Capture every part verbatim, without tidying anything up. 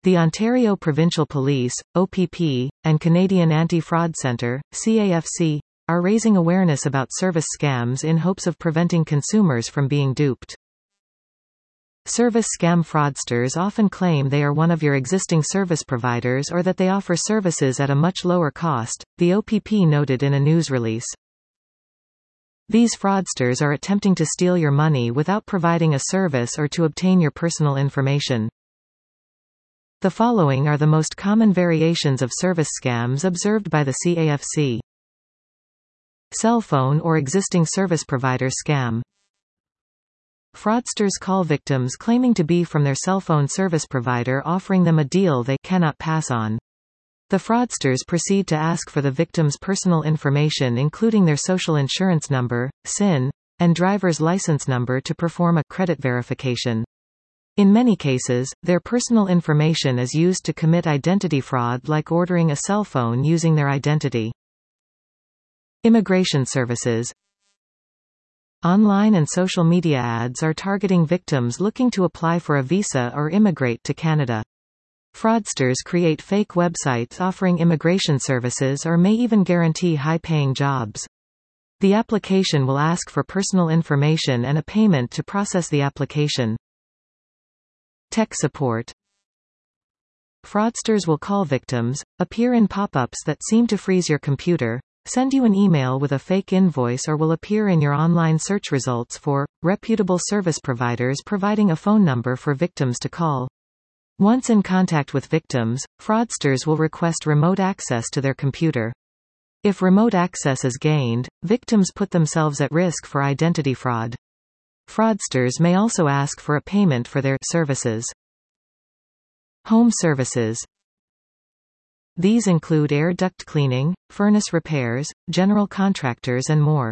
The Ontario Provincial Police, O P P, and Canadian Anti-Fraud Centre, C A F C, are raising awareness about service scams in hopes of preventing consumers from being duped. Service scam fraudsters often claim they are one of your existing service providers or that they offer services at a much lower cost, the O P P noted in a news release. These fraudsters are attempting to steal your money without providing a service or to obtain your personal information. The following are the most common variations of service scams observed by the C A F C. Cell phone or existing service provider scam. Fraudsters call victims claiming to be from their cell phone service provider, offering them a deal they cannot pass on. The fraudsters proceed to ask for the victim's personal information, including their social insurance number, S I N, and driver's license number to perform a credit verification. In many cases, their personal information is used to commit identity fraud, like ordering a cell phone using their identity. Immigration services. Online and social media ads are targeting victims looking to apply for a visa or immigrate to Canada. Fraudsters create fake websites offering immigration services or may even guarantee high-paying jobs. The application will ask for personal information and a payment to process the application. Tech support. Fraudsters will call victims, appear in pop-ups that seem to freeze your computer, send you an email with a fake invoice, or will appear in your online search results for reputable service providers providing a phone number for victims to call. Once in contact with victims, fraudsters will request remote access to their computer. If remote access is gained, victims put themselves at risk for identity fraud. Fraudsters may also ask for a payment for their services. Home services. These include air duct cleaning, furnace repairs, general contractors and more.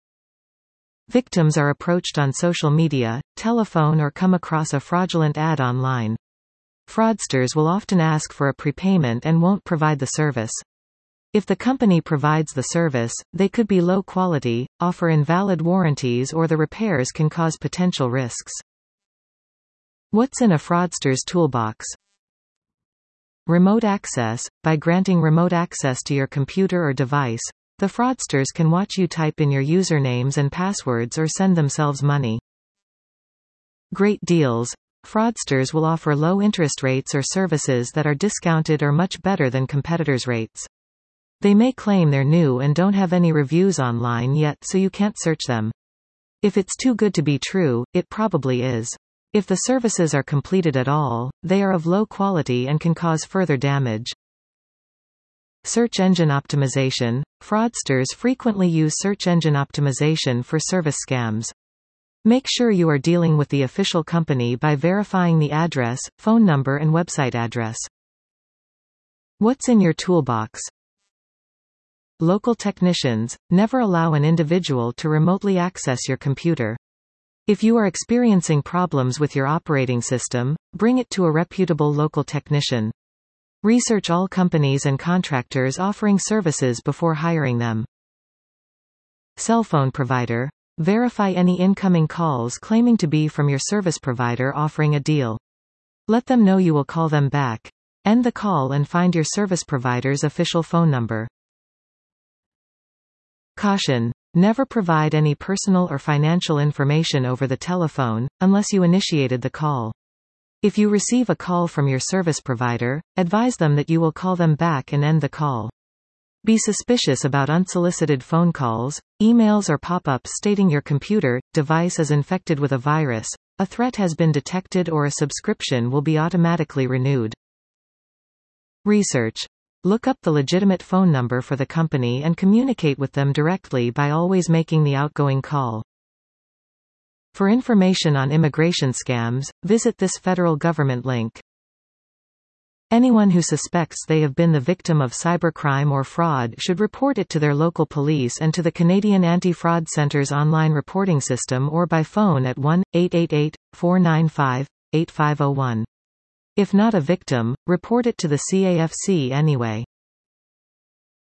Victims are approached on social media, telephone, or come across a fraudulent ad online. Fraudsters will often ask for a prepayment and won't provide the service. If the company provides the service, they could be low quality, offer invalid warranties, or the repairs can cause potential risks. What's in a fraudster's toolbox? Remote access. By granting remote access to your computer or device, the fraudsters can watch you type in your usernames and passwords or send themselves money. Great deals. Fraudsters will offer low interest rates or services that are discounted or much better than competitors' rates. They may claim they're new and don't have any reviews online yet, so you can't search them. If it's too good to be true, it probably is. If the services are completed at all, they are of low quality and can cause further damage. Search engine optimization. Fraudsters frequently use search engine optimization for service scams. Make sure you are dealing with the official company by verifying the address, phone number and website address. What's in your toolbox? Local technicians. Never allow an individual to remotely access your computer. If you are experiencing problems with your operating system, bring it to a reputable local technician. Research all companies and contractors offering services before hiring them. Cell phone provider. Verify any incoming calls claiming to be from your service provider offering a deal. Let them know you will call them back. End the call and find your service provider's official phone number. Caution. Never provide any personal or financial information over the telephone, unless you initiated the call. If you receive a call from your service provider, advise them that you will call them back and end the call. Be suspicious about unsolicited phone calls, emails or pop-ups stating your computer, device is infected with a virus, a threat has been detected, or a subscription will be automatically renewed. Research. Look up the legitimate phone number for the company and communicate with them directly by always making the outgoing call. For information on immigration scams, visit this federal government link. Anyone who suspects they have been the victim of cybercrime or fraud should report it to their local police and to the Canadian Anti-Fraud Centre's online reporting system, or by phone at one eight eight eight, four nine five, eight five zero one. If not a victim, report it to the C A F C anyway.